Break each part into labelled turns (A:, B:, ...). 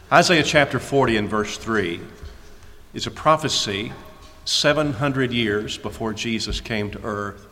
A: Isaiah chapter 40 and verse 3 is a prophecy 700 years before Jesus came to earth.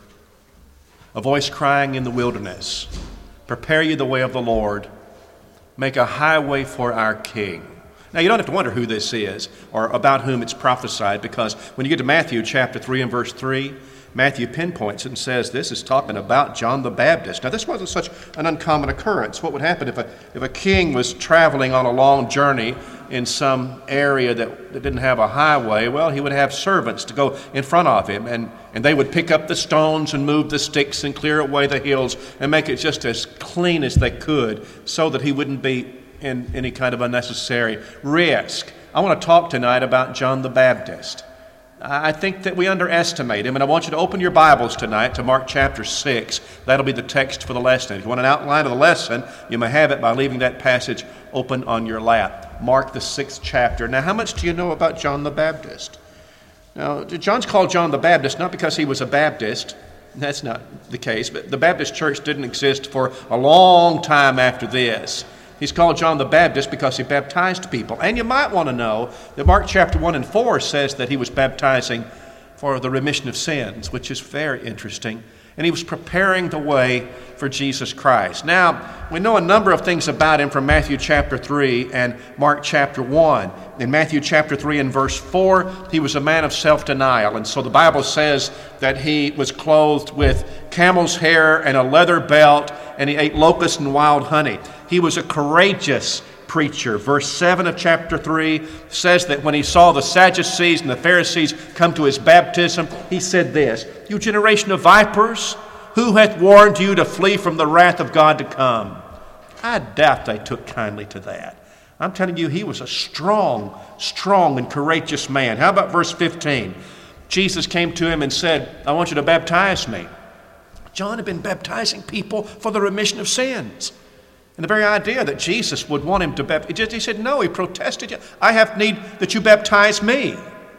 A: A voice crying in the wilderness, "Prepare ye the way of the Lord, make a highway for our King." Now, you don't have to wonder who this is or about whom it's prophesied, because when you get to Matthew chapter 3 and verse 3, Matthew pinpoints it and says this is talking about John the Baptist. Now, this wasn't such an uncommon occurrence. What would happen if a king was traveling on a long journey in some area that didn't have a highway? Well, he would have servants to go in front of him, and they would pick up the stones and move the sticks and clear away the hills and make it just as clean as they could so that he wouldn't be in any kind of unnecessary risk. I want to talk tonight about John the Baptist. I think that we underestimate him, and I want you to open your Bibles tonight to Mark chapter 6. That'll be the text for the lesson. If you want an outline of the lesson, you may have it by leaving that passage open on your lap. Mark the 6th chapter. Now, how much do you know about John the Baptist? Now, John's called John the Baptist not because he was a Baptist. That's not the case, but the Baptist church didn't exist for a long time after this. He's called John the Baptist because he baptized people. And you might want to know that Mark chapter 1 and 4 says that he was baptizing for the remission of sins, which is very interesting. And he was preparing the way for Jesus Christ. Now, we know a number of things about him from Matthew chapter 3 and Mark chapter 1. In Matthew chapter 3 and verse 4, he was a man of self-denial. And so the Bible says that he was clothed with camel's hair and a leather belt, and he ate locusts and wild honey. He was a courageous preacher. Verse 7 of chapter 3 says that when he saw the Sadducees and the Pharisees come to his baptism, he said this, "You generation of vipers, who hath warned you to flee from the wrath of God to come?" I doubt they took kindly to that. I'm telling you, he was a strong and courageous man. How about verse 15? Jesus came to him and said, "I want you to baptize me." John had been baptizing people for the remission of sins. And the very idea that Jesus would want him to baptize, he said, no, he protested, "I have need that you baptize me."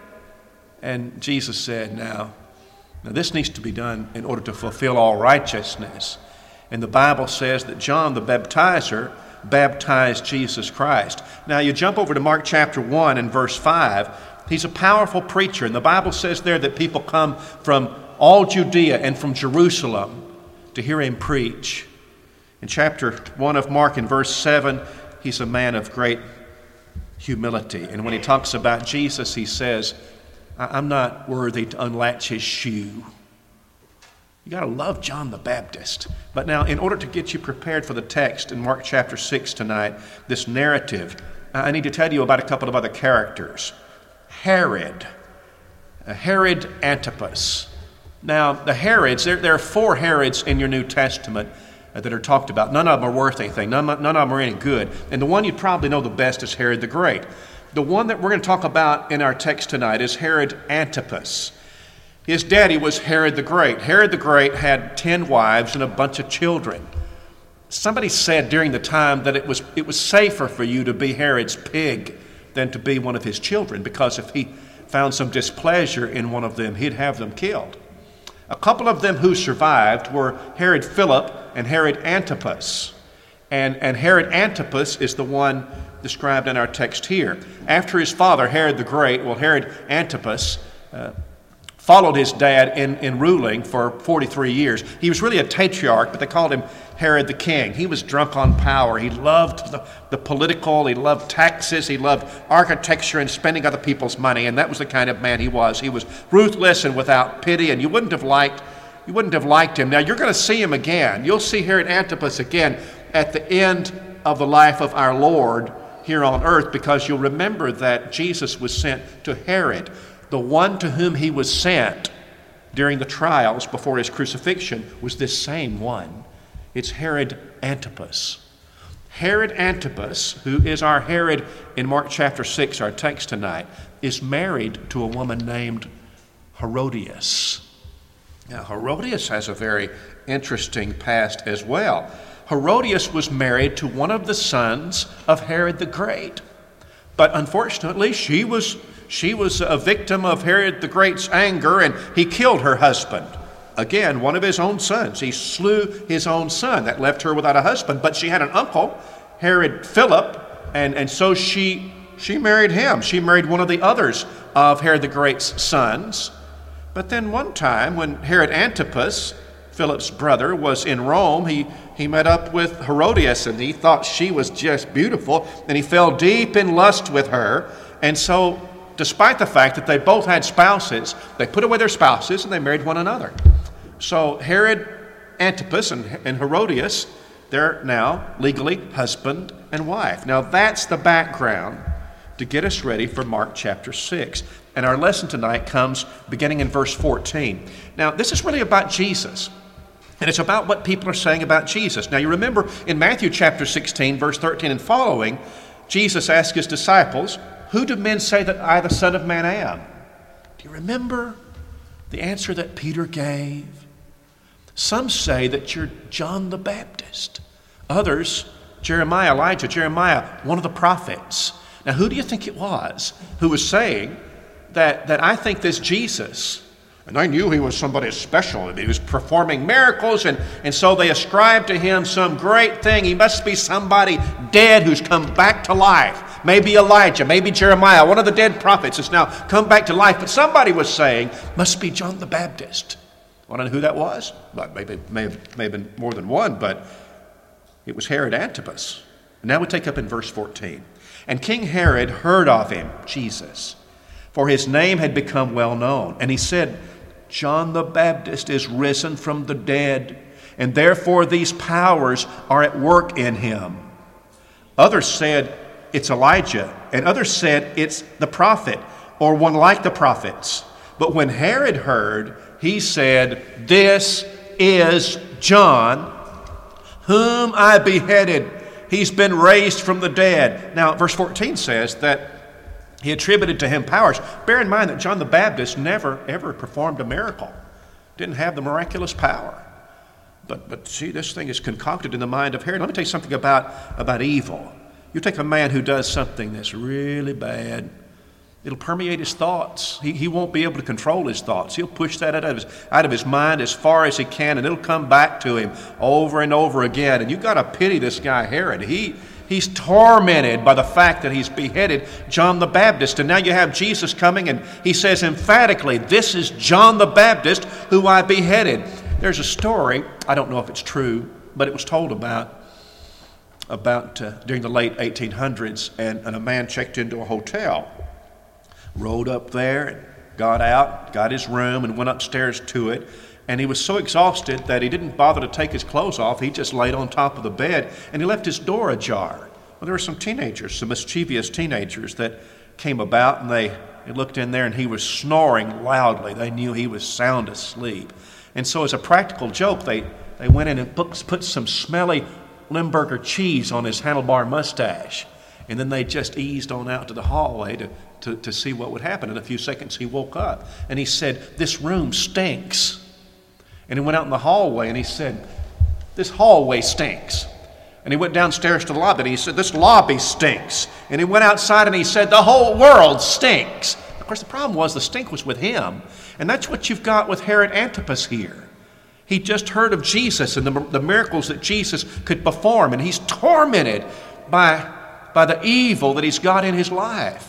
A: And Jesus said, now this needs to be done in order to fulfill all righteousness. And the Bible says that John the baptizer baptized Jesus Christ. Now you jump over to Mark chapter 1 and verse 5. He's a powerful preacher, and the Bible says there that people come from all Judea and from Jerusalem to hear him preach. In chapter 1 of Mark in verse 7, he's a man of great humility. And when he talks about Jesus, he says, "I'm not worthy to unlatch his shoe." You got to love John the Baptist. But now, in order to get you prepared for the text in Mark chapter 6 tonight, this narrative, I need to tell you about a couple of other characters. Herod Antipas. Now, the Herods, there are 4 Herods in your New Testament that are talked about. None of them are worth anything. None of them are any good. And the one you probably know the best is Herod the Great. The one that we're going to talk about in our text tonight is Herod Antipas. His daddy was Herod the Great. Herod the Great had 10 wives and a bunch of children. Somebody said during the time that it was safer for you to be Herod's pig than to be one of his children, because if he found some displeasure in one of them, he'd have them killed. A couple of them who survived were Herod Philip and Herod Antipas. And Herod Antipas is the one described in our text here. After his father, Herod the Great, Herod Antipas followed his dad in ruling for 43 years. He was really a tetrarch, but they called him Herod the King. He was drunk on power. He loved the political, he loved taxes, he loved architecture and spending other people's money, and that was the kind of man he was. He was ruthless and without pity, and you wouldn't have liked him. Now, you're going to see him again. You'll see Herod Antipas again at the end of the life of our Lord here on earth, because you'll remember that Jesus was sent to Herod. The one to whom he was sent during the trials before his crucifixion was this same one. It's Herod Antipas. Herod Antipas, who is our Herod in Mark chapter 6, our text tonight, is married to a woman named Herodias. Now, Herodias has a very interesting past as well. Herodias was married to one of the sons of Herod the Great. But unfortunately, she was a victim of Herod the Great's anger, and he killed her husband. Again, one of his own sons. He slew his own son. That left her without a husband. But she had an uncle, Herod Philip, And so she married him. She married one of the others of Herod the Great's sons. But then one time when Herod Antipas, Philip's brother, was in Rome, he met up with Herodias, and he thought she was just beautiful, and he fell deep in lust with her. And so, despite the fact that they both had spouses, they put away their spouses and they married one another. So Herod Antipas and Herodias, they're now legally husband and wife. Now that's the background to get us ready for Mark chapter 6. And our lesson tonight comes beginning in verse 14. Now this is really about Jesus. And it's about what people are saying about Jesus. Now you remember in Matthew chapter 16, verse 13 and following, Jesus asked his disciples, "Who do men say that I, the Son of Man, am?" Do you remember the answer that Peter gave? Some say that you're John the Baptist. Others, Jeremiah, one of the prophets. Now, who do you think it was who was saying that I think this Jesus, and I knew he was somebody special, and he was performing miracles, and so they ascribed to him some great thing. He must be somebody dead who's come back to life. Maybe Elijah, maybe Jeremiah, one of the dead prophets has now come back to life. But somebody was saying, must be John the Baptist. Want to know who that was? Well, may have been more than one, but it was Herod Antipas. And now we take up in verse 14. And King Herod heard of him, Jesus, for his name had become well known. And he said, John the Baptist is risen from the dead, and therefore these powers are at work in him. Others said, it's Elijah, and others said, it's the prophet, or one like the prophets. But when Herod heard, he said, this is John, whom I beheaded. He's been raised from the dead. Now, verse 14 says that he attributed to him powers. Bear in mind that John the Baptist never, ever performed a miracle. Didn't have the miraculous power. But see, this thing is concocted in the mind of Herod. Let me tell you something about evil. You take a man who does something that's really bad, it'll permeate his thoughts. He won't be able to control his thoughts. He'll push that out of his mind as far as he can, and it'll come back to him over and over again. And you've got to pity this guy Herod. He's tormented by the fact that he's beheaded John the Baptist. And now you have Jesus coming, and he says emphatically, this is John the Baptist who I beheaded. There's a story, I don't know if it's true, but it was told about during the late 1800s, and a man checked into a hotel, rode up there, got out, got his room, and went upstairs to it. And he was so exhausted that he didn't bother to take his clothes off. He just laid on top of the bed, and he left his door ajar. Well, there were some mischievous teenagers that came about, and they looked in there, and he was snoring loudly. They knew he was sound asleep. And so as a practical joke, they went in and put some smelly Limburger cheese on his handlebar mustache. And then they just eased on out to the hallway to see what would happen. In a few seconds, he woke up, and he said, this room stinks. And he went out in the hallway, and he said, this hallway stinks. And he went downstairs to the lobby, and he said, this lobby stinks. And he went outside, and he said, the whole world stinks. Of course, the problem was the stink was with him. And that's what you've got with Herod Antipas here. He just heard of Jesus and the miracles that Jesus could perform, and he's tormented by the evil that he's got in his life.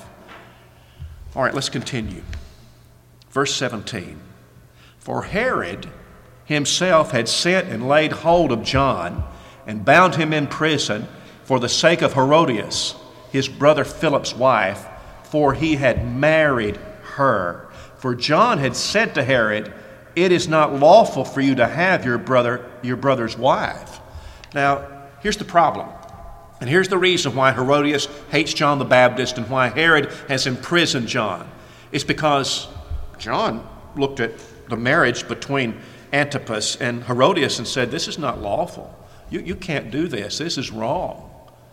A: All right, let's continue. Verse 17. For Herod himself had sent and laid hold of John and bound him in prison for the sake of Herodias, his brother Philip's wife, for he had married her. For John had said to Herod, it is not lawful for you to have your brother's wife. Now, here's the problem. And here's the reason why Herodias hates John the Baptist and why Herod has imprisoned John. It's because John looked at the marriage between Antipas and Herodias and said, this is not lawful. You can't do this. This is wrong.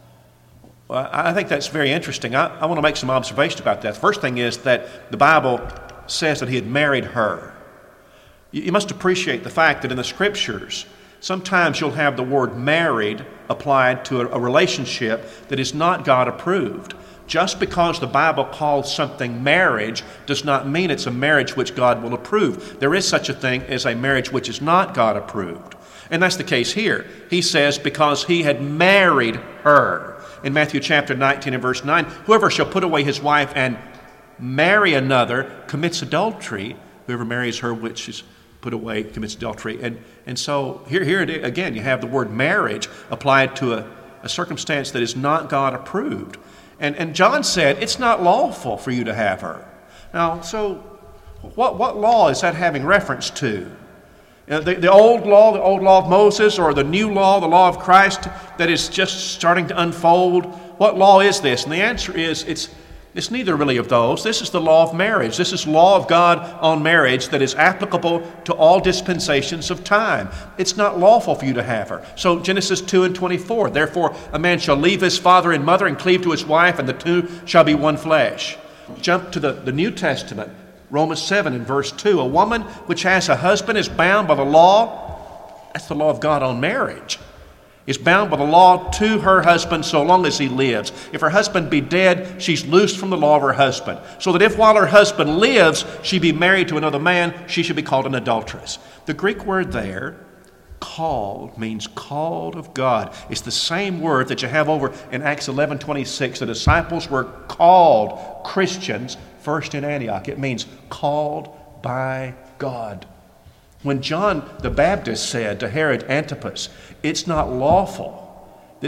A: Well, I think that's very interesting. I want to make some observations about that. The first thing is that the Bible says that he had married her. You must appreciate the fact that in the Scriptures, sometimes you'll have the word married applied to a relationship that is not God approved. Just because the Bible calls something marriage does not mean it's a marriage which God will approve. There is such a thing as a marriage which is not God approved. And that's the case here. He says because he had married her. in Matthew chapter 19 and verse 9, whoever shall put away his wife and marry another commits adultery. Whoever marries her which is put away commits adultery. And so here again, you have the word marriage applied to a circumstance that is not God approved. And John said, it's not lawful for you to have her. Now, so what law is that having reference to? The old law of Moses, or the new law, the law of Christ that is just starting to unfold? What law is this? And the answer is it's neither really of those. This is the law of marriage. This is law of God on marriage that is applicable to all dispensations of time. It's not lawful for you to have her. So Genesis 2:24, therefore a man shall leave his father and mother and cleave to his wife, and the two shall be one flesh. Jump to the New Testament, Romans 7 and verse 2. A woman which has a husband is bound by the law, that's the law of God on marriage, is bound by the law to her husband so long as he lives. If her husband be dead, she's loosed from the law of her husband. So that if while her husband lives, she be married to another man, she should be called an adulteress. The Greek word there, called, means called of God. It's the same word that you have over in Acts 11:26. The disciples were called Christians first in Antioch. It means called by God. When John the Baptist said to Herod Antipas, it's not lawful.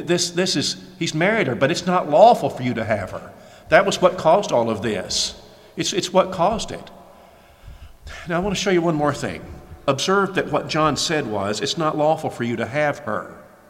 A: He's married her, but it's not lawful for you to have her. That was what caused all of this. It's what caused it. Now I want to show you one more thing. Observe that what John said was, it's not lawful for you to have her.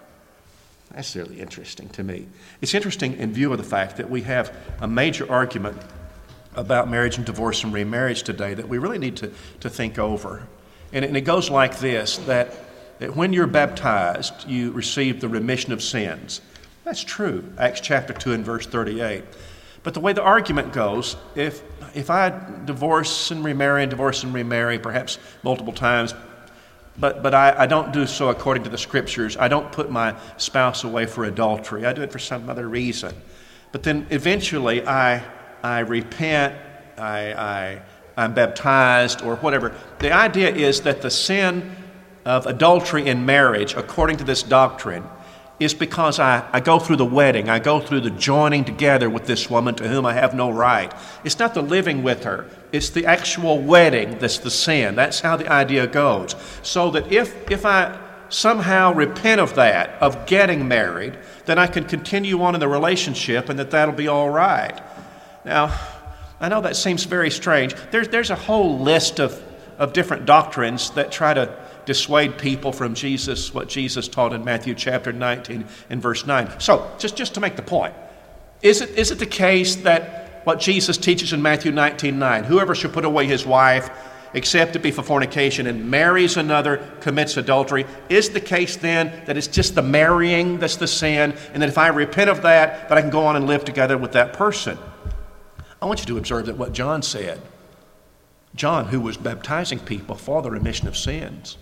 A: That's really interesting to me. It's interesting in view of the fact that we have a major argument about marriage and divorce and remarriage today that we really need to think over. And it goes like this, that when you're baptized, you receive the remission of sins. That's true, Acts chapter 2 and verse 38. But the way the argument goes, if I divorce and remarry, perhaps multiple times, but I don't do so according to the Scriptures, I don't put my spouse away for adultery, I do it for some other reason. But then eventually I repent, I'm baptized or whatever. The idea is that the sin of adultery in marriage, according to this doctrine, is because I go through the wedding, I go through the joining together with this woman to whom I have no right. It's not the living with her, it's the actual wedding that's the sin. That's how the idea goes. So that if I somehow repent of that, of getting married, then I can continue on in the relationship and that'll be all right. Now, I know that seems very strange. There's a whole list of different doctrines that try to dissuade people from Jesus, what Jesus taught in Matthew chapter 19 and verse 9. So, just to make the point, is it the case that what Jesus teaches in Matthew 19:9, whoever shall put away his wife, except it be for fornication, and marries another, commits adultery? Is the case then that it's just the marrying that's the sin, and that if I repent of that I can go on and live together with that person? I want you to observe that what John said, John, who was baptizing people for the remission of sins,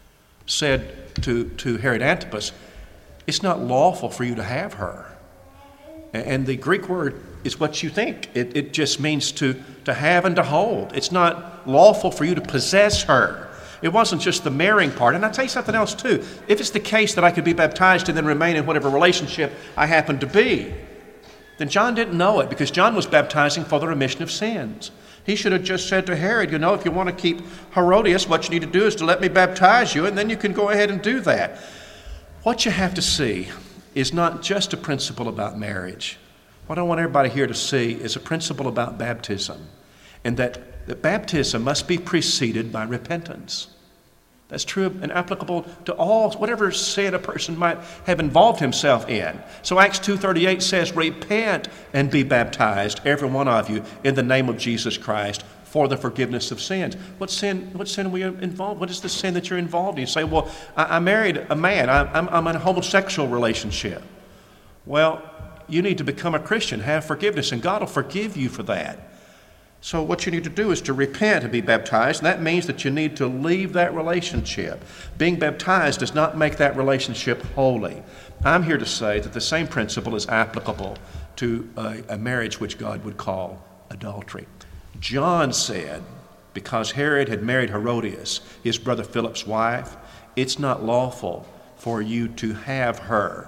A: said to Herod Antipas, it's not lawful for you to have her. And the Greek word is what you think. It just means to have and to hold. It's not lawful for you to possess her. It wasn't just the marrying part. And I'll tell you something else too. If it's the case that I could be baptized and then remain in whatever relationship I happen to be, then John didn't know it, because John was baptizing for the remission of sins. He should have just said to Herod, if you want to keep Herodias, what you need to do is to let me baptize you, and then you can go ahead and do that. What you have to see is not just a principle about marriage. What I want everybody here to see is a principle about baptism, and that baptism must be preceded by repentance. That's true and applicable to all, whatever sin a person might have involved himself in. So Acts 2:38 says, repent and be baptized, every one of you, in the name of Jesus Christ for the forgiveness of sins. What sin are we involved? What is the sin that you're involved in? You say, well, I married a man. I'm in a homosexual relationship. Well, you need to become a Christian, have forgiveness, and God will forgive you for that. So what you need to do is to repent and be baptized, and that means that you need to leave that relationship. Being baptized does not make that relationship holy. I'm here to say that the same principle is applicable to a marriage which God would call adultery. John said, because Herod had married Herodias, his brother Philip's wife, it's not lawful for you to have her.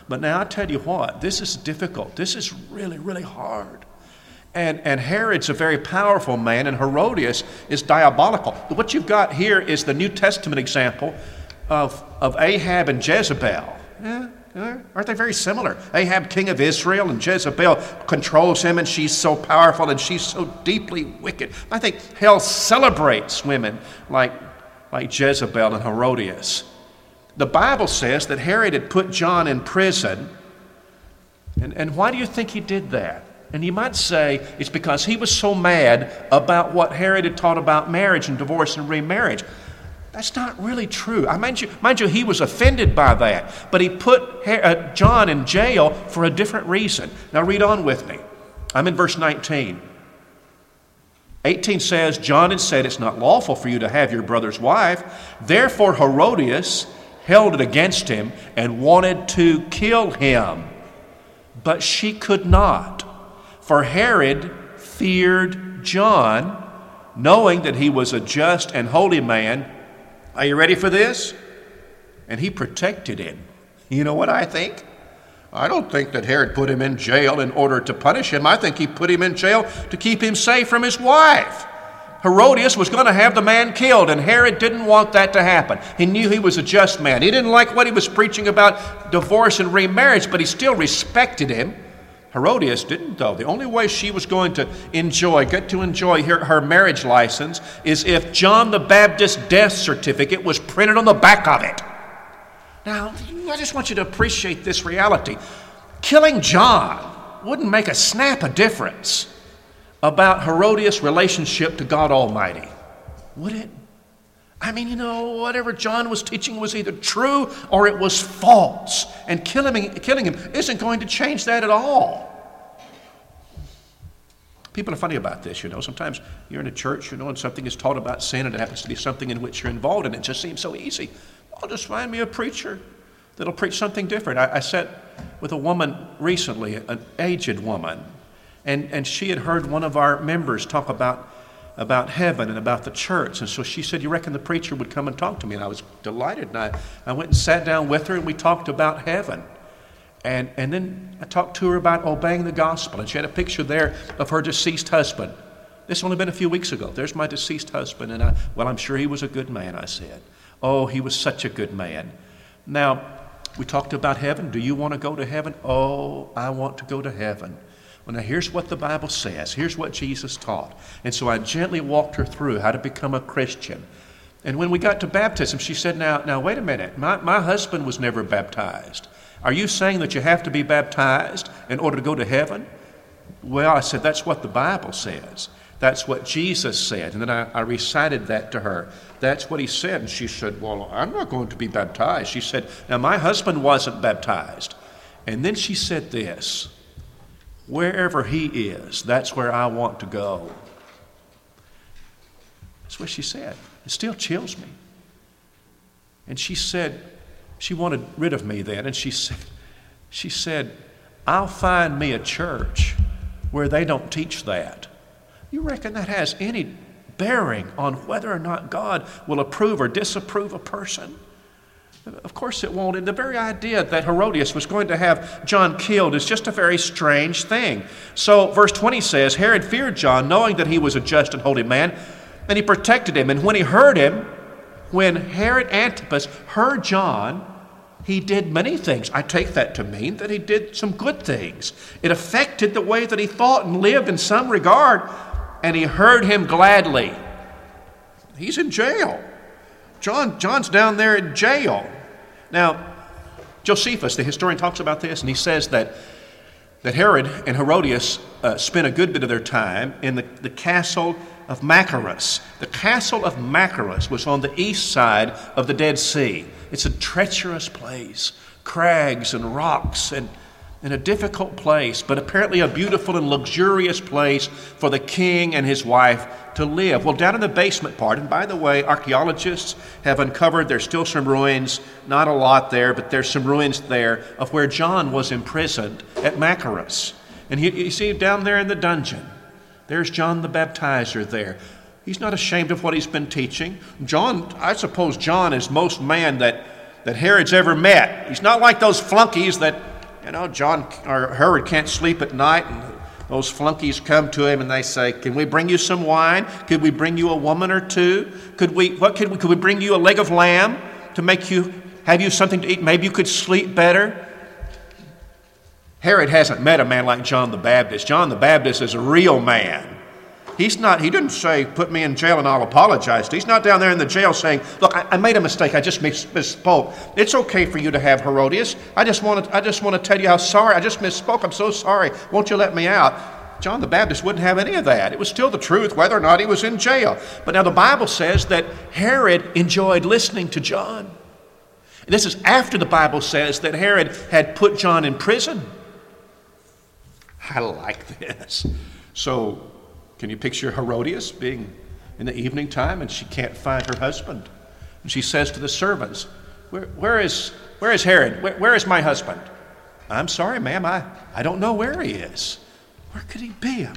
A: But now I tell you what, this is difficult. This is really, really hard. And Herod's a very powerful man, and Herodias is diabolical. What you've got here is the New Testament example of Ahab and Jezebel. Yeah, aren't they very similar? Ahab, king of Israel, and Jezebel controls him, and she's so powerful, and she's so deeply wicked. I think hell celebrates women like Jezebel and Herodias. The Bible says that Herod had put John in prison. And why do you think he did that? And you might say it's because he was so mad about what Herod had taught about marriage and divorce and remarriage. That's not really true. Mind you, he was offended by that. But he put John in jail for a different reason. Now read on with me. I'm in verse 19. 18 says, John had said, it's not lawful for you to have your brother's wife. Therefore Herodias held it against him and wanted to kill him. But she could not. For Herod feared John, knowing that he was a just and holy man. Are you ready for this? And he protected him. You know what I think? I don't think that Herod put him in jail in order to punish him. I think he put him in jail to keep him safe from his wife. Herodias was going to have the man killed, and Herod didn't want that to happen. He knew he was a just man. He didn't like what he was preaching about divorce and remarriage, but he still respected him. Herodias didn't, though. The only way she was going to get to enjoy her marriage license is if John the Baptist's death certificate was printed on the back of it. Now, I just want you to appreciate this reality. Killing John wouldn't make a snap of difference about Herodias' relationship to God Almighty, would it? I mean, whatever John was teaching was either true or it was false. And killing him isn't going to change that at all. People are funny about this, Sometimes you're in a church, and something is taught about sin, and it happens to be something in which you're involved, and it just seems so easy. I'll just find me a preacher that'll preach something different. I sat with a woman recently, an aged woman, and she had heard one of our members talk about heaven and about the church. And so she said, you reckon the preacher would come and talk to me? And I was delighted. And I went and sat down with her, and we talked about heaven. And then I talked to her about obeying the gospel. And she had a picture there of her deceased husband. This only been a few weeks ago. There's my deceased husband. And I'm sure he was a good man, I said. Oh, he was such a good man. Now, we talked about heaven. Do you want to go to heaven? Oh, I want to go to heaven. Well, now here's what the Bible says. Here's what Jesus taught. And so I gently walked her through how to become a Christian. And when we got to baptism, she said, now wait a minute. My husband was never baptized. Are you saying that you have to be baptized in order to go to heaven? Well, I said, that's what the Bible says. That's what Jesus said. And then I recited that to her. That's what he said. And she said, well, I'm not going to be baptized. She said, now my husband wasn't baptized. And then she said this, wherever he is, that's where I want to go. That's what she said. It still chills me. And she said, she wanted rid of me then. And she said, I'll find me a church where they don't teach that. You reckon that has any bearing on whether or not God will approve or disapprove a person? Of course it won't. And the very idea that Herodias was going to have John killed is just a very strange thing. So verse 20 says, Herod feared John, knowing that he was a just and holy man, and he protected him. And when Herod Antipas heard John, he did many things. I take that to mean that he did some good things. It affected the way that he thought and lived in some regard, and he heard him gladly. He's in jail. John's down there in jail. Now, Josephus, the historian, talks about this, and he says that Herod and Herodias spent a good bit of their time in the castle of Machaerus. The castle of Machaerus was on the east side of the Dead Sea. It's a treacherous place, crags and rocks, and a difficult place, but apparently a beautiful and luxurious place for the king and his wife to live. Well, down in the basement part, and by the way, archaeologists have uncovered, there's still some ruins, not a lot there, but there's some ruins there of where John was imprisoned at Machaerus. And you see down there in the dungeon, there's John the Baptizer there. He's not ashamed of what he's been teaching. I suppose John is most man that Herod's ever met. He's not like those flunkies that John or Herod can't sleep at night, and those flunkies come to him and they say, "Can we bring you some wine? Could we bring you a woman or two? Could we bring you a leg of lamb to have you something to eat? Maybe you could sleep better." Herod hasn't met a man like John the Baptist. John the Baptist is a real man. He didn't say, "Put me in jail and I'll apologize." He's not down there in the jail saying, "Look, I made a mistake. I just misspoke. It's okay for you to have Herodias. I just want to tell you how sorry. I just misspoke. I'm so sorry. Won't you let me out?" John the Baptist wouldn't have any of that. It was still the truth whether or not he was in jail. But now the Bible says that Herod enjoyed listening to John. And this is after the Bible says that Herod had put John in prison. I like this. So, can you picture Herodias being in the evening time and she can't find her husband? And she says to the servants, Where is Herod? Where is my husband?" "I'm sorry, ma'am, I don't know where he is." Where could he be?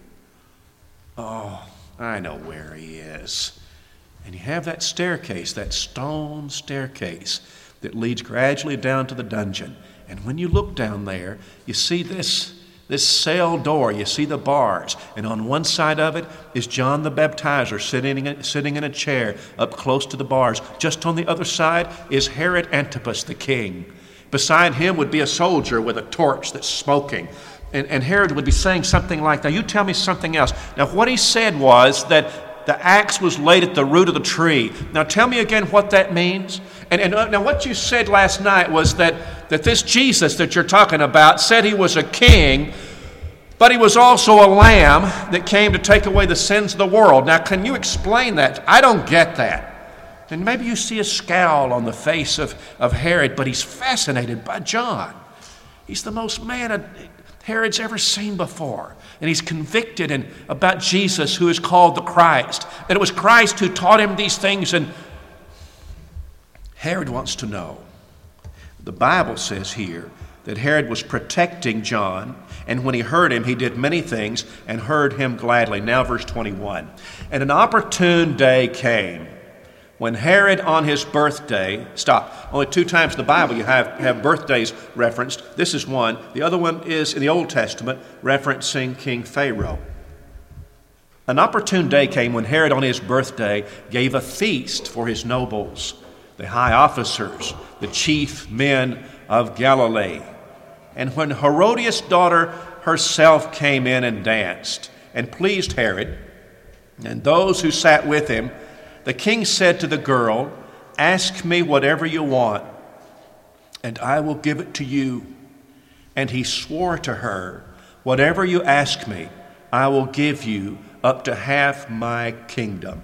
A: Oh, I know where he is. And you have that staircase, that stone staircase that leads gradually down to the dungeon. And when you look down there, you see this cell door, you see the bars, and on one side of it is John the Baptizer sitting in a chair up close to the bars. Just on the other side is Herod Antipas, the king. Beside him would be a soldier with a torch that's smoking. And Herod would be saying something like, "Now you tell me something else." Now what he said was that the axe was laid at the root of the tree. Now tell me again what that means. And now what you said last night was that this Jesus that you're talking about said he was a king, but he was also a lamb that came to take away the sins of the world. Now can you explain that? I don't get that. And maybe you see a scowl on the face of Herod, but he's fascinated by John. He's the most man Herod's ever seen before. And he's convicted about Jesus, who is called the Christ. And it was Christ who taught him these things. And Herod wants to know. The Bible says here that Herod was protecting John. And when he heard him, he did many things and heard him gladly. Now verse 21. "And an opportune day came when Herod on his birthday," stop, only 2 times in the Bible you have birthdays referenced. This is one. The other one is in the Old Testament referencing King Pharaoh. "An opportune day came when Herod on his birthday gave a feast for his nobles, the high officers, the chief men of Galilee. And when Herodias' daughter herself came in and danced and pleased Herod and those who sat with him, the king said to the girl, 'Ask me whatever you want, and I will give it to you.' And he swore to her, 'Whatever you ask me, I will give you up to half my kingdom.'"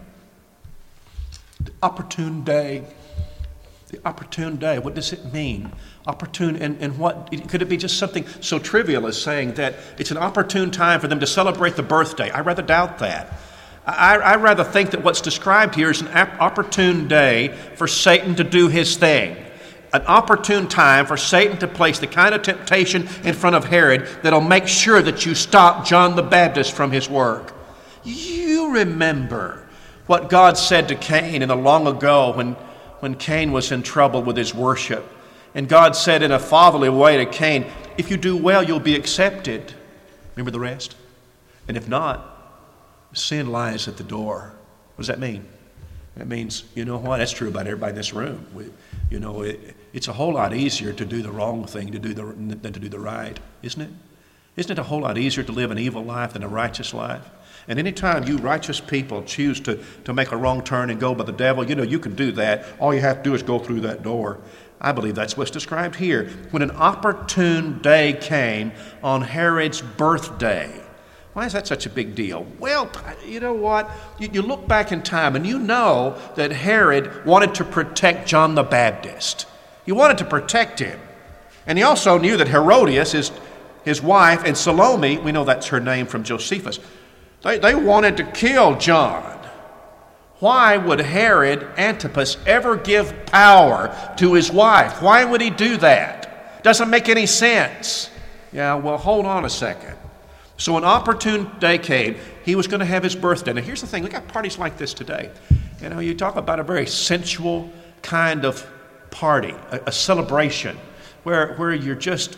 A: The opportune day. The opportune day. What does it mean? Opportune, and what? Could it be just something so trivial as saying that it's an opportune time for them to celebrate the birthday? I rather doubt that. I rather think that what's described here is an opportune day for Satan to do his thing. An opportune time for Satan to place the kind of temptation in front of Herod that'll make sure that you stop John the Baptist from his work. You remember what God said to Cain in the long ago when Cain was in trouble with his worship. And God said in a fatherly way to Cain, "If you do well, you'll be accepted." Remember the rest? And if not, sin lies at the door. What does that mean? That means, you know what? That's true about everybody in this room. It's a whole lot easier to do the wrong thing than to do the right, isn't it? Isn't it a whole lot easier to live an evil life than a righteous life? And anytime you righteous people choose to make a wrong turn and go by the devil, you can do that. All you have to do is go through that door. I believe that's what's described here. When an opportune day came on Herod's birthday. Why is that such a big deal? Well, you know what? You look back in time and you know that Herod wanted to protect John the Baptist. He wanted to protect him. And he also knew that Herodias, his wife, and Salome, we know that's her name from Josephus, they wanted to kill John. Why would Herod Antipas ever give power to his wife? Why would he do that? Doesn't make any sense. Yeah, well, hold on a second. So an opportune day came. He was going to have his birthday. Now here's the thing. We got parties like this today. You talk about a very sensual kind of party, a celebration where you're just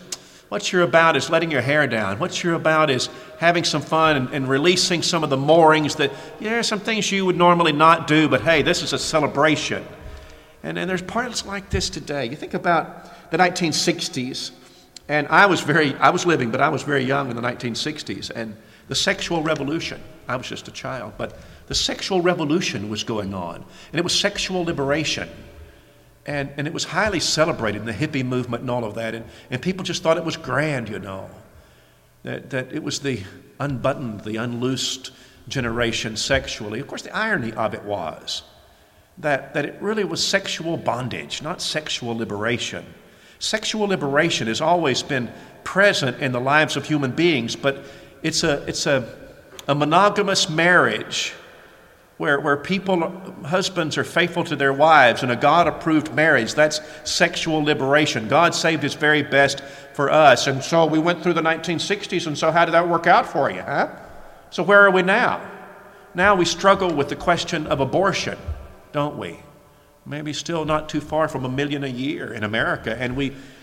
A: What you're about is letting your hair down. What you're about is having some fun and releasing some of the moorings that, some things you would normally not do, but hey, this is a celebration. And there's parts like this today. You think about the 1960s, and I was living, but I was very young in the 1960s, and the sexual revolution. I was just a child, but the sexual revolution was going on, and it was sexual liberation. And it was highly celebrated in the hippie movement and all of that. And people just thought it was grand, that it was the unbuttoned, the unloosed generation sexually. Of course, the irony of it was that it really was sexual bondage, not sexual liberation. Sexual liberation has always been present in the lives of human beings, but it's a monogamous marriage where husbands are faithful to their wives in a God-approved marriage. That's sexual liberation. God saved His very best for us. And so we went through the 1960s, and so how did that work out for you, huh? So where are we now? Now we struggle with the question of abortion, don't we? Maybe still not too far from 1 million a year in America. And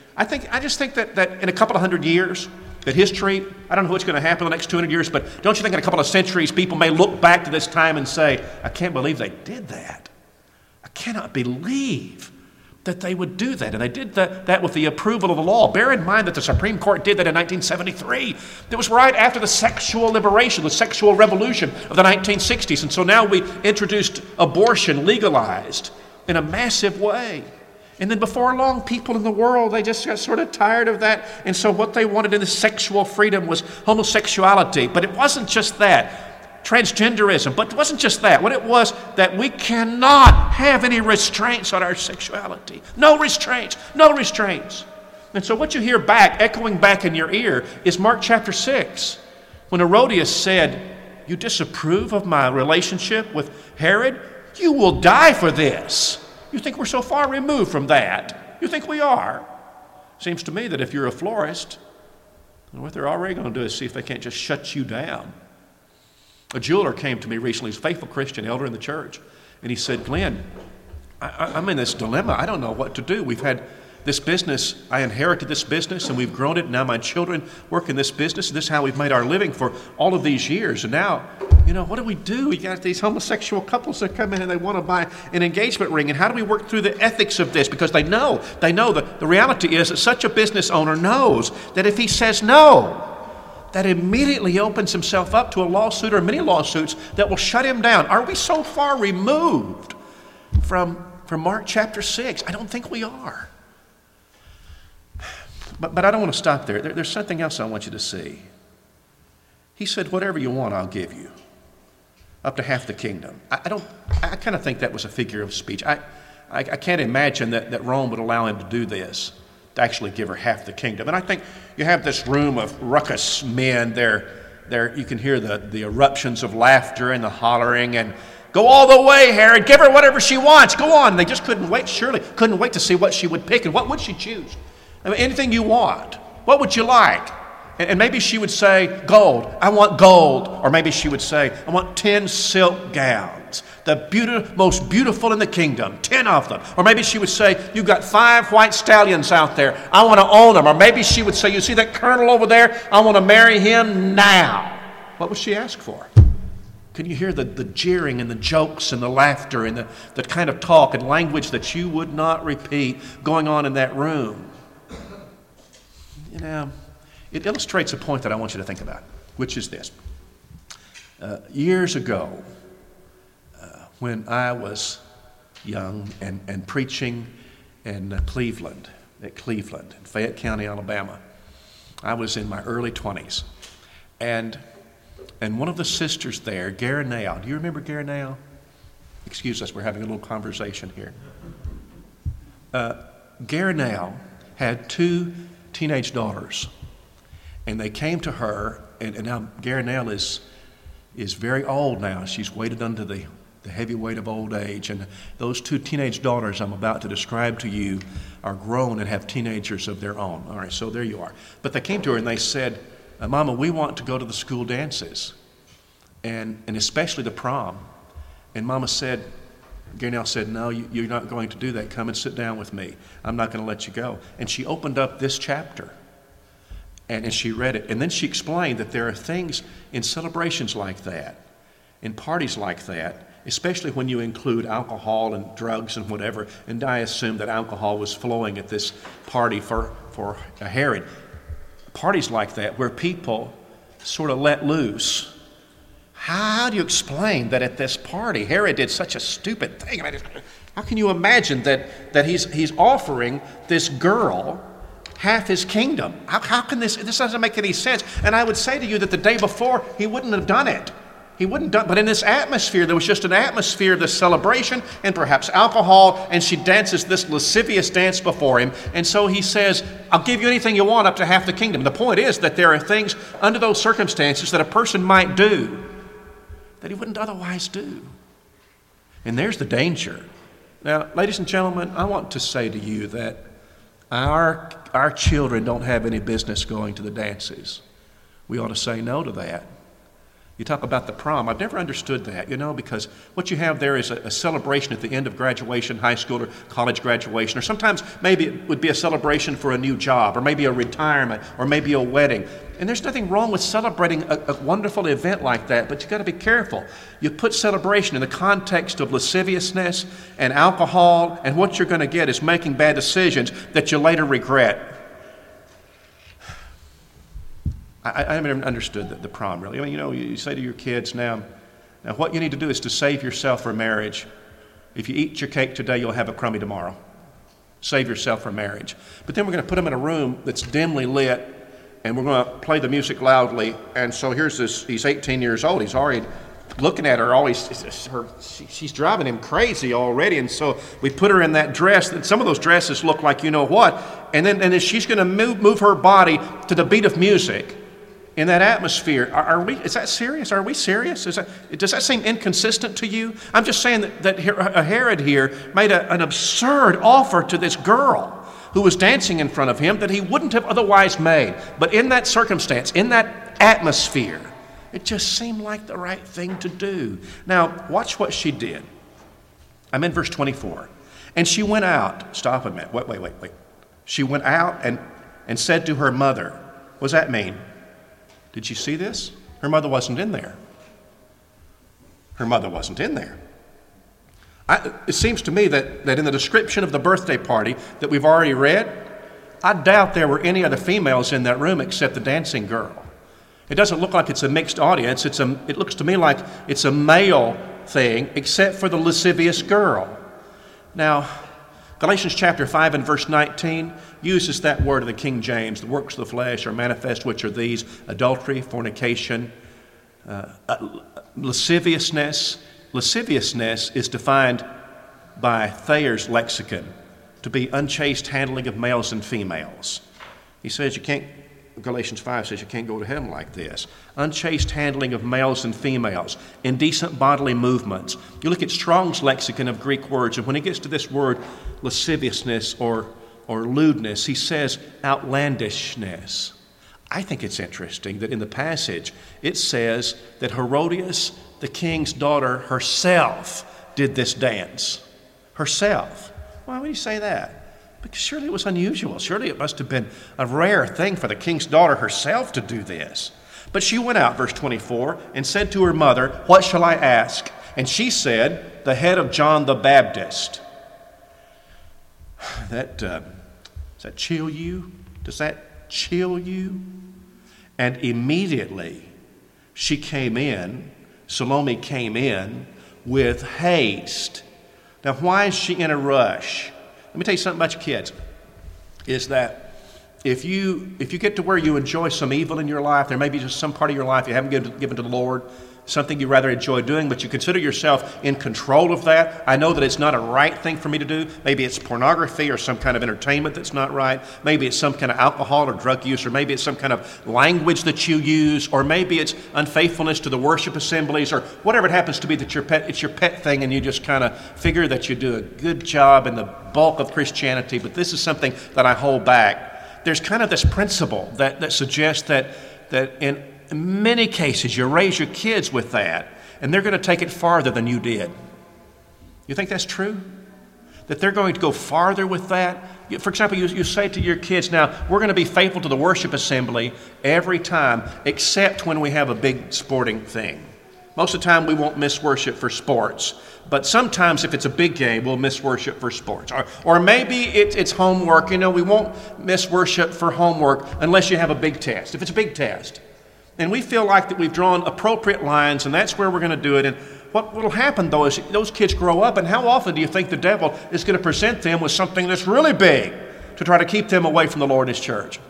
A: I just think that in a couple of hundred years, that history, I don't know what's going to happen in the next 200 years, but don't you think in a couple of centuries people may look back to this time and say, I can't believe they did that. I cannot believe that they would do that. And they did that with the approval of the law. Bear in mind that the Supreme Court did that in 1973. It was right after the sexual liberation, the sexual revolution of the 1960s. And so now we introduced abortion legalized in a massive way. And then before long, people in the world, they just got sort of tired of that. And so what they wanted in the sexual freedom was homosexuality. But it wasn't just that. Transgenderism. But it wasn't just that. What it was that we cannot have any restraints on our sexuality. No restraints. No restraints. And so what you hear echoing back in your ear is Mark chapter 6. When Herodias said, you disapprove of my relationship with Herod? You will die for this. You think we're so far removed from that? You think we are? Seems to me that if you're a florist, what they're already going to do is see if they can't just shut you down. A jeweler came to me recently, he's a faithful Christian elder in the church, and he said, Glenn, I'm in this dilemma. I don't know what to do. We've had this business, I inherited this business, and we've grown it. Now my children work in this business, and this is how we've made our living for all of these years. And now, what do we do? We got these homosexual couples that come in and they want to buy an engagement ring. And how do we work through the ethics of this? Because they know that the reality is that such a business owner knows that if he says no, that immediately opens himself up to a lawsuit or many lawsuits that will shut him down. Are we so far removed from Mark chapter 6? I don't think we are. But I don't want to stop there. There's something else I want you to see. He said, whatever you want, I'll give you. Up to half the kingdom. I kind of think that was a figure of speech. I can't imagine that Rome would allow him to do this, to actually give her half the kingdom. And I think you have this room of ruckus men there. You can hear the eruptions of laughter and the hollering and go all the way, Herod, give her whatever she wants, go on. And they just couldn't wait to see what she would pick and what would she choose. I mean, anything you want. What would you like? And maybe she would say, gold. I want gold. Or maybe she would say, I want 10 silk gowns. The most beautiful in the kingdom. 10 of them. Or maybe she would say, you've got 5 white stallions out there. I want to own them. Or maybe she would say, you see that colonel over there? I want to marry him now. What would she ask for? Can you hear the jeering and the jokes and the laughter and the kind of talk and language that you would not repeat going on in that room? It illustrates a point that I want you to think about, which is this. Years ago, when I was young and preaching in Cleveland, in Fayette County, Alabama, I was in my early 20s. And one of the sisters there, Garanelle, do you remember Garanelle? Excuse us, we're having a little conversation here. Garanelle had 2 teenage daughters, and they came to her, and now Garanelle is very old now. She's weighted under the heavy weight of old age, and those 2 teenage daughters I'm about to describe to you are grown and have teenagers of their own. All right, so there you are. But they came to her and they said, Mama, we want to go to the school dances, and especially the prom. And Mama said, Garanelle said, no, you're not going to do that. Come and sit down with me. I'm not going to let you go. And she opened up this chapter. And she read it. And then she explained that there are things in celebrations like that, in parties like that, especially when you include alcohol and drugs and whatever. And I assume that alcohol was flowing at this party for Herod. Parties like that where people sort of let loose. How do you explain that at this party Herod did such a stupid thing? I mean, how can you imagine that he's offering this girl half his kingdom? How can this doesn't make any sense. And I would say to you that the day before he wouldn't have done it. He wouldn't done, but in this atmosphere, there was just an atmosphere of this celebration and perhaps alcohol, and she dances this lascivious dance before him. And so he says, I'll give you anything you want up to half the kingdom. The point is that there are things under those circumstances that a person might do that he wouldn't otherwise do. And there's the danger. Now, ladies and gentlemen, I want to say to you that our children don't have any business going to the dances. We ought to say no to that. You talk about the prom. I've never understood that, because what you have there is a celebration at the end of graduation, high school or college graduation, or sometimes maybe it would be a celebration for a new job, or maybe a retirement, or maybe a wedding. And there's nothing wrong with celebrating a wonderful event like that, but you've got to be careful. You put celebration in the context of lasciviousness and alcohol, and what you're going to get is making bad decisions that you later regret. I never understood the prom, really. I mean, you say to your kids now what you need to do is to save yourself for marriage. If you eat your cake today, you'll have a crummy tomorrow. Save yourself for marriage. But then we're going to put them in a room that's dimly lit, and we're going to play the music loudly. And so here's this, he's 18 years old. He's already looking at her, she's driving him crazy already. And so we put her in that dress, and some of those dresses look like you know what. And then she's going to move her body to the beat of music. In that atmosphere, is that serious? Are we serious? Does that seem inconsistent to you? I'm just saying that Herod here made an absurd offer to this girl who was dancing in front of him that he wouldn't have otherwise made. But in that circumstance, in that atmosphere, it just seemed like the right thing to do. Now, watch what she did. I'm in verse 24. And she went out. Stop a minute. Wait. She went out and said to her mother, what does that mean? Did you see this? Her mother wasn't in there. Her mother wasn't in there. It seems to me that in the description of the birthday party that we've already read, I doubt there were any other females in that room except the dancing girl. It doesn't look like it's a mixed audience. It looks to me like it's a male thing except for the lascivious girl. Now, Galatians chapter 5 and verse 19 uses that word of the King James. The works of the flesh are manifest, which are these: adultery, fornication, lasciviousness. Lasciviousness is defined by Thayer's lexicon to be unchaste handling of males and females. He says Galatians 5 says you can't go to heaven like this. Unchaste handling of males and females, indecent bodily movements. You look at Strong's lexicon of Greek words, and when he gets to this word lasciviousness or lewdness, he says outlandishness. I think it's interesting that in the passage it says that Herodias, the king's daughter herself, did this dance. Herself. Why would you say that? Because surely it was unusual. Surely it must have been a rare thing for the king's daughter herself to do this. But she went out, verse 24, and said to her mother, what shall I ask? And she said, the head of John the Baptist. Does that chill you? Does that chill you? And immediately Salome came in with haste. Now, why is she in a rush? Let me tell you something about your kids, is that if you get to where you enjoy some evil in your life, there may be just some part of your life you haven't given to the Lord, something you rather enjoy doing, but you consider yourself in control of that. I know that it's not a right thing for me to do. Maybe it's pornography or some kind of entertainment that's not right. Maybe it's some kind of alcohol or drug use, or maybe it's some kind of language that you use, or maybe it's unfaithfulness to the worship assemblies, or whatever it happens to be that it's your pet thing, and you just kind of figure that you do a good job in the bulk of Christianity, but this is something that I hold back. There's kind of this principle that suggests that in many cases, you raise your kids with that, and they're going to take it farther than you did. You think that's true? that they're going to go farther with that. For example, you say to your kids, now, we're going to be faithful to the worship assembly every time, except when we have a big sporting thing. Most of the time, we won't miss worship for sports. But sometimes, if it's a big game, we'll miss worship for sports. Or maybe it's homework. We won't miss worship for homework unless you have a big test, if it's a big test. And we feel like that we've drawn appropriate lines, and that's where we're going to do it. And what will happen, though, is those kids grow up, and how often do you think the devil is going to present them with something that's really big to try to keep them away from the Lord and His church?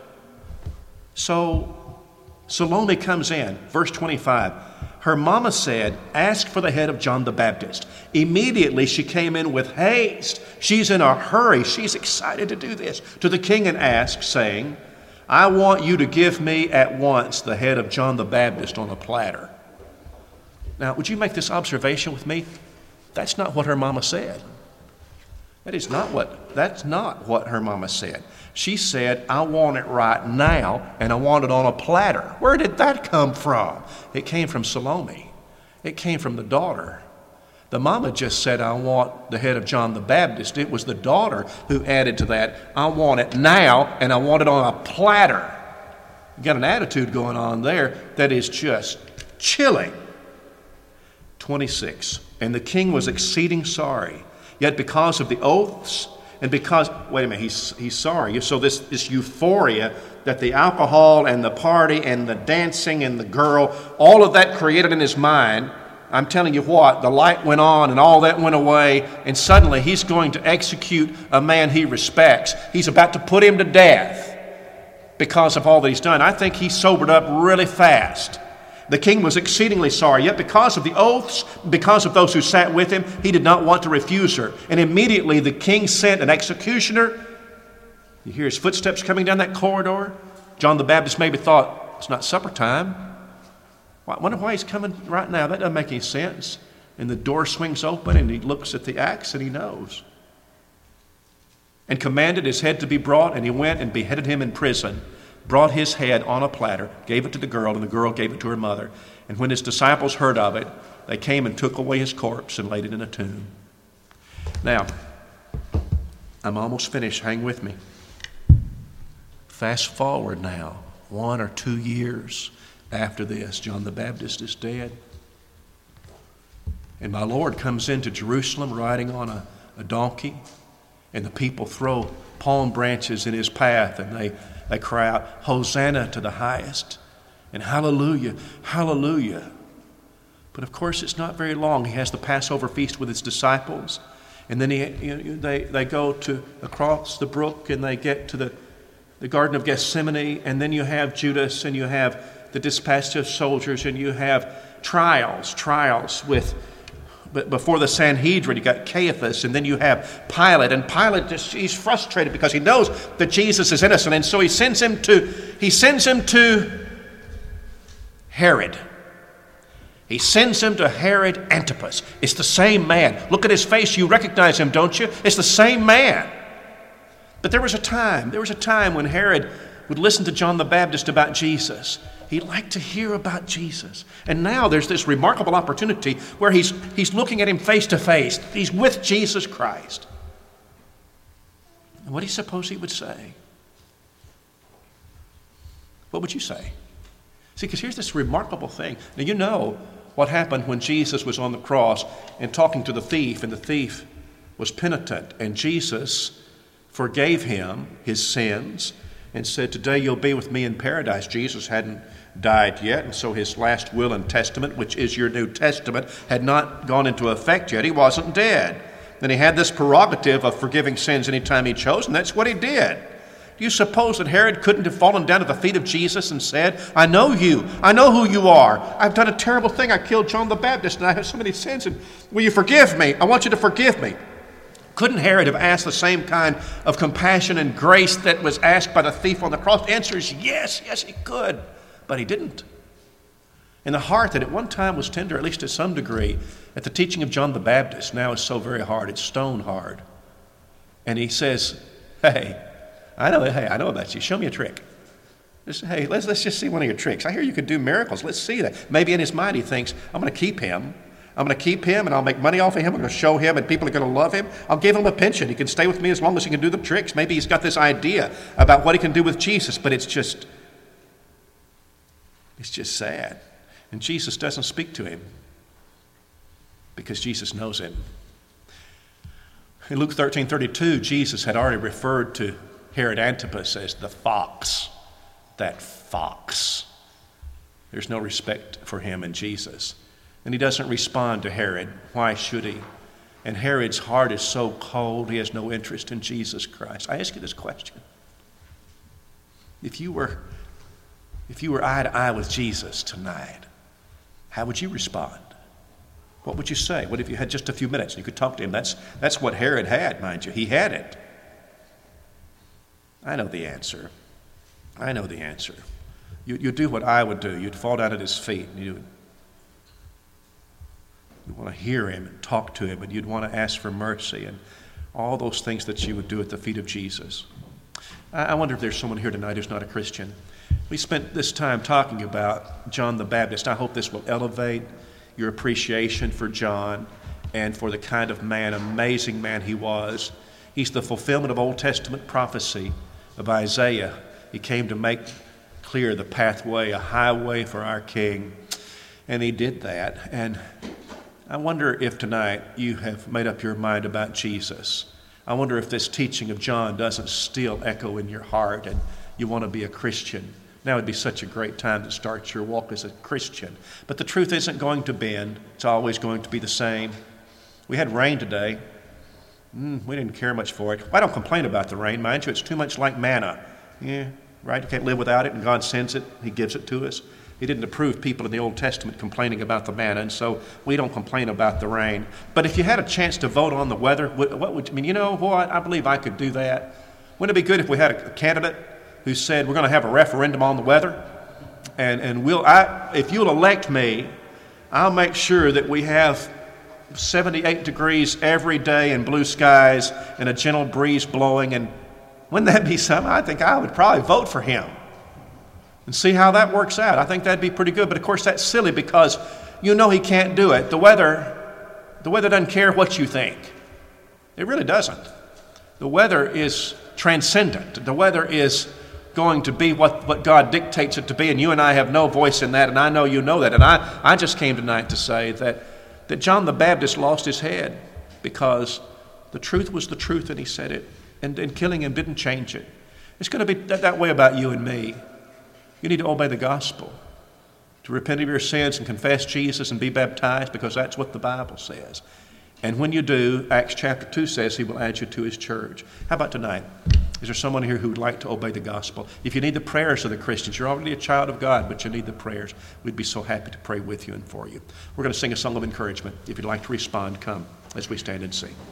A: So Salome comes in, verse 25. Her mama said, ask for the head of John the Baptist. Immediately she came in with haste. She's in a hurry. She's excited to do this. To the king and asked, saying, I want you to give me at once the head of John the Baptist on a platter. Now, would you make this observation with me? That's not what her mama said. That's not what her mama said. She said, I want it right now, and I want it on a platter. Where did that come from? It came from Salome. It came from the daughter. The mama just said, I want the head of John the Baptist. It was the daughter who added to that, I want it now, and I want it on a platter. You got an attitude going on there that is just chilling. 26. And the king was exceeding sorry, yet because of the oaths, and because, wait a minute, he's sorry. So this euphoria that the alcohol and the party and the dancing and the girl, all of that created in his mind, I'm telling you what, the light went on and all that went away, and suddenly he's going to execute a man he respects. He's about to put him to death because of all that he's done. I think he sobered up really fast. The king was exceedingly sorry, yet because of the oaths, because of those who sat with him, he did not want to refuse her. And immediately the king sent an executioner. You hear his footsteps coming down that corridor. John the Baptist maybe thought, it's not supper time. I wonder why he's coming right now. That doesn't make any sense. And the door swings open and he looks at the axe and he knows. And commanded his head to be brought, and he went and beheaded him in prison. Brought his head on a platter, gave it to the girl, and the girl gave it to her mother. And when his disciples heard of it, they came and took away his corpse and laid it in a tomb. Now, I'm almost finished. Hang with me. Fast forward now, 1 or 2 years after this, John the Baptist is dead. And my Lord comes into Jerusalem riding on a donkey, and the people throw palm branches in his path, and they cry out, Hosanna to the highest, and hallelujah, hallelujah. But of course, it's not very long. He has the Passover feast with his disciples, and then they go to across the brook, and they get to the Garden of Gethsemane, and then you have Judas, and you have the dispatched of soldiers, and you have trials before the Sanhedrin. You got Caiaphas, and then you have Pilate, and Pilate he's frustrated because he knows that Jesus is innocent, and so he sends him to Herod. He sends him to Herod Antipas. It's the same man. Look at his face. You recognize him, don't you? It's the same man. But there was a time when Herod would listen to John the Baptist about Jesus. He liked to hear about Jesus. And now there's this remarkable opportunity where he's looking at him face to face. He's with Jesus Christ. And what do you suppose he would say? What would you say? See, because here's this remarkable thing. Now, you know what happened when Jesus was on the cross and talking to the thief, and the thief was penitent, and Jesus forgave him his sins and said, today you'll be with me in paradise. Jesus hadn't died yet, and so his last will and testament, which is your New Testament, had not gone into effect yet. He wasn't dead. And he had this prerogative of forgiving sins anytime he chose, and that's what he did. Do you suppose that Herod couldn't have fallen down at the feet of Jesus and said, I know you. I know who you are. I've done a terrible thing. I killed John the Baptist, and I have so many sins, and will you forgive me? I want you to forgive me. Couldn't Herod have asked the same kind of compassion and grace that was asked by the thief on the cross? The answer is yes, he could. But he didn't. And the heart that at one time was tender, at least to some degree, at the teaching of John the Baptist, now is so very hard. It's stone hard. And he says, hey, I know about you. Show me a trick. Let's just see one of your tricks. I hear you could do miracles. Let's see that. Maybe in his mind he thinks, I'm going to keep him. I'm going to keep him, and I'll make money off of him. I'm going to show him, and people are going to love him. I'll give him a pension. He can stay with me as long as he can do the tricks. Maybe he's got this idea about what he can do with Jesus, but it's just sad. And Jesus doesn't speak to him because Jesus knows him. In Luke 13:32, Jesus had already referred to Herod Antipas as the fox, that fox. There's no respect for him in Jesus. And he doesn't respond to Herod. Why should he? And Herod's heart is so cold, he has no interest in Jesus Christ. I ask you this question. If you were eye to eye with Jesus tonight, how would you respond? What would you say? What if you had just a few minutes and you could talk to him? That's what Herod had, mind you. He had it. I know the answer. I know the answer. You'd do what I would do. You'd fall down at his feet and you'd want to hear him and talk to him, and you'd want to ask for mercy and all those things that you would do at the feet of Jesus. I wonder if there's someone here tonight who's not a Christian. We spent this time talking about John the Baptist. I hope this will elevate your appreciation for John and for the kind of man, amazing man he was. He's the fulfillment of Old Testament prophecy of Isaiah. He came to make clear the pathway, a highway for our King. And he did that. And I wonder if tonight you have made up your mind about Jesus. I wonder if this teaching of John doesn't still echo in your heart and you want to be a Christian. Now would be such a great time to start your walk as a Christian. But the truth isn't going to bend. It's always going to be the same. We had rain today. We didn't care much for it. I don't complain about the rain, mind you. It's too much like manna. Yeah, right? You can't live without it, and God sends it. He gives it to us. He didn't approve people in the Old Testament complaining about the manna, and so we don't complain about the rain. But if you had a chance to vote on the weather, what would you mean? You know what? I believe I could do that. Wouldn't it be good if we had a candidate who said we're going to have a referendum on the weather, and if you'll elect me, I'll make sure that we have 78 degrees every day and blue skies and a gentle breeze blowing. And wouldn't that be something? I think I would probably vote for him and see how that works out. I think that'd be pretty good. But of course that's silly because you know he can't do it. The weather doesn't care what you think. It really doesn't. The weather is transcendent. The weather is going to be what God dictates it to be, and you and I have no voice in that, and I know you know that. And I just came tonight to say that John the Baptist lost his head because the truth was the truth and he said it, and killing him didn't change it. It's going to be that way about you and me. You need to obey the gospel, to repent of your sins and confess Jesus and be baptized, because that's what the Bible says. And when you do, Acts chapter 2 says he will add you to his church. How about tonight? Is there someone here who would like to obey the gospel? If you need the prayers of the Christians, you're already a child of God, but you need the prayers, we'd be so happy to pray with you and for you. We're going to sing a song of encouragement. If you'd like to respond, come as we stand and sing.